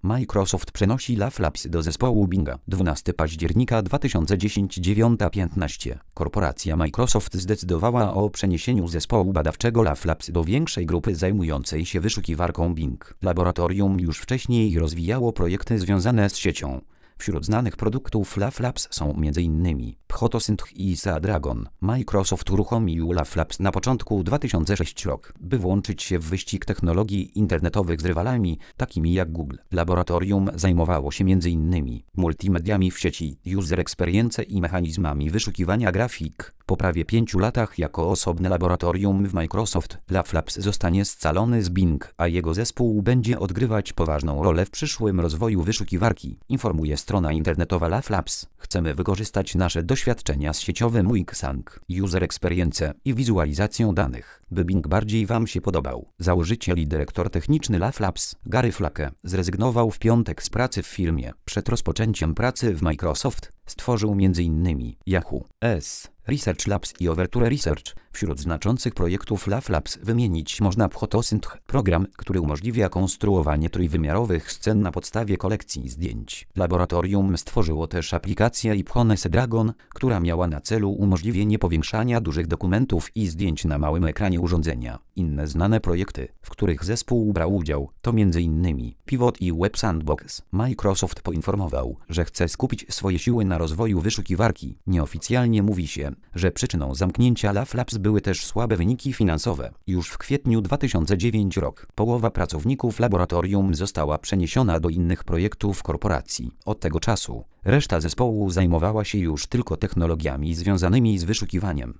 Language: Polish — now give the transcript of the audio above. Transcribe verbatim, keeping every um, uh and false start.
Microsoft przenosi LaFlabs do zespołu Binga. dwunastego października dwa tysiące dziesiątego, dziewiąta piętnaście. Korporacja Microsoft zdecydowała o przeniesieniu zespołu badawczego LaFlabs do większej grupy zajmującej się wyszukiwarką Bing. Laboratorium już wcześniej rozwijało projekty związane z siecią. Wśród znanych produktów LaFlabs są m.in. Photosynth i Sea-Dragon. Microsoft uruchomił LaFlabs na początku dwa tysiące szóstego roku, by włączyć się w wyścig technologii internetowych z rywalami, takimi jak Google. Laboratorium zajmowało się m.in. multimediami w sieci, user experience i mechanizmami wyszukiwania grafik. Po prawie pięciu latach jako osobne laboratorium w Microsoft, LaFlabs zostanie scalony z Bing, a jego zespół będzie odgrywać poważną rolę w przyszłym rozwoju wyszukiwarki, informuje strona internetowa LaFlabs. Chcemy wykorzystać nasze doświadczenia z sieciowym U X A N G, User Experience i wizualizacją danych, by Bing bardziej Wam się podobał. Założyciel i dyrektor techniczny LaFlabs, Gary Flake, zrezygnował w piątek z pracy w firmie. Przed rozpoczęciem pracy w Microsoft stworzył m.in. Yahoo! S. Research Labs i Overture Research. Wśród znaczących projektów LaFlabs wymienić można Photosynth, program, który umożliwia konstruowanie trójwymiarowych scen na podstawie kolekcji zdjęć. Laboratorium stworzyło też aplikację Sea-Dragon, która miała na celu umożliwienie powiększania dużych dokumentów i zdjęć na małym ekranie urządzenia. Inne znane projekty, w których zespół brał udział, to m.in. Pivot i Web Sandbox. Microsoft poinformował, że chce skupić swoje siły na rozwoju wyszukiwarki. Nieoficjalnie mówi się, że przyczyną zamknięcia LaFlabs były też słabe wyniki finansowe. Już w kwietniu dwa tysiące dziewiątego roku połowa pracowników laboratorium została przeniesiona do innych projektów korporacji. Od tego czasu reszta zespołu zajmowała się już tylko technologiami związanymi z wyszukiwaniem.